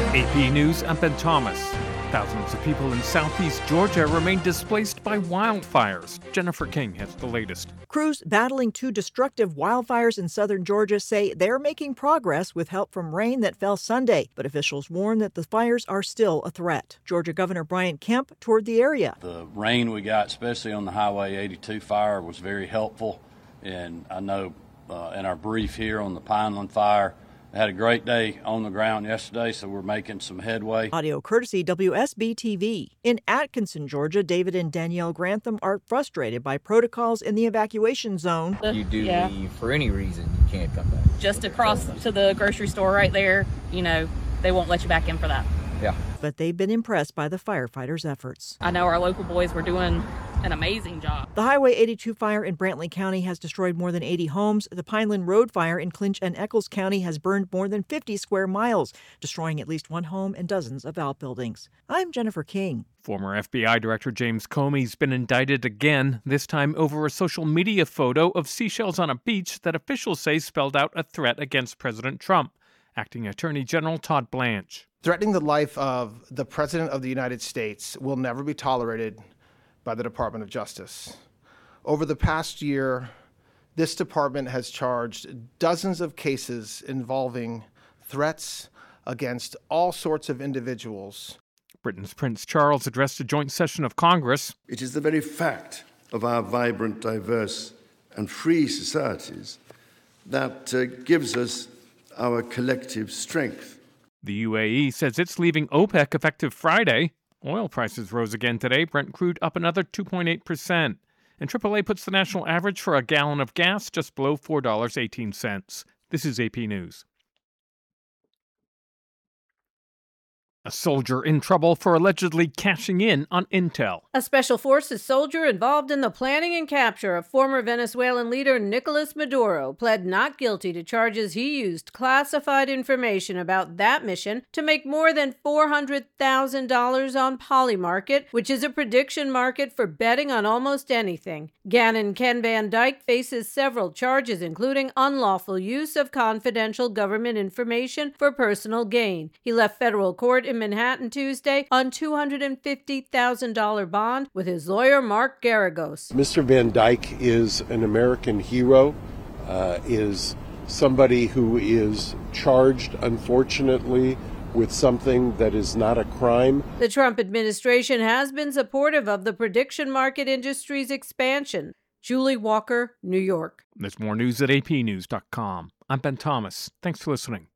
AP News, I'm Ben Thomas. Thousands of people in southeast Georgia remain displaced by wildfires. Jennifer King has the latest. Crews battling two destructive wildfires in southern Georgia say they're making progress with help from rain that fell Sunday, but officials warn that the fires are still a threat. Georgia Governor Brian Kemp toured the area. The rain we got, especially on the Highway 82 fire, was very helpful, and I know in our brief here on the Pineland fire, I had a great day on the ground yesterday, so we're making some headway. Audio courtesy WSB TV. In Atkinson, Georgia, David and Danielle Grantham are frustrated by protocols in the evacuation zone. You do leave for any reason, you can't come back. Just across to the grocery store right there, they won't let you back in for that. Yeah. But they've been impressed by the firefighters' efforts. I know our local boys were doing an amazing job. The Highway 82 fire in Brantley County has destroyed more than 80 homes. The Pineland Road fire in Clinch and Eccles County has burned more than 50 square miles, destroying at least one home and dozens of outbuildings. I'm Jennifer King. Former FBI Director James Comey's been indicted again, this time over a social media photo of seashells on a beach that officials say spelled out a threat against President Trump. Acting Attorney General Todd Blanche. Threatening the life of the President of the United States will never be tolerated by the Department of Justice. Over the past year, this department has charged dozens of cases involving threats against all sorts of individuals. Britain's Prince Charles addressed a joint session of Congress. It is the very fact of our vibrant, diverse, and free societies that gives us our collective strength. The UAE says it's leaving OPEC effective Friday. Oil prices rose again today. Brent crude up another 2.8%. And AAA puts the national average for a gallon of gas just below $4.18. This is AP News. A soldier in trouble for allegedly cashing in on intel. A special forces soldier involved in the planning and capture of former Venezuelan leader Nicolas Maduro pled not guilty to charges he used classified information about that mission to make more than $400,000 on Polymarket, which is a prediction market for betting on almost anything. Gannon Ken Van Dyke faces several charges, including unlawful use of confidential government information for personal gain. He left federal court in Manhattan Tuesday on $250,000 bond with his lawyer Mark Garagos. Mr. Van Dyke is an American hero, is somebody who is charged, unfortunately, with something that is not a crime. The Trump administration has been supportive of the prediction market industry's expansion. Julie Walker, New York. There's more news at apnews.com. I'm Ben Thomas. Thanks for listening.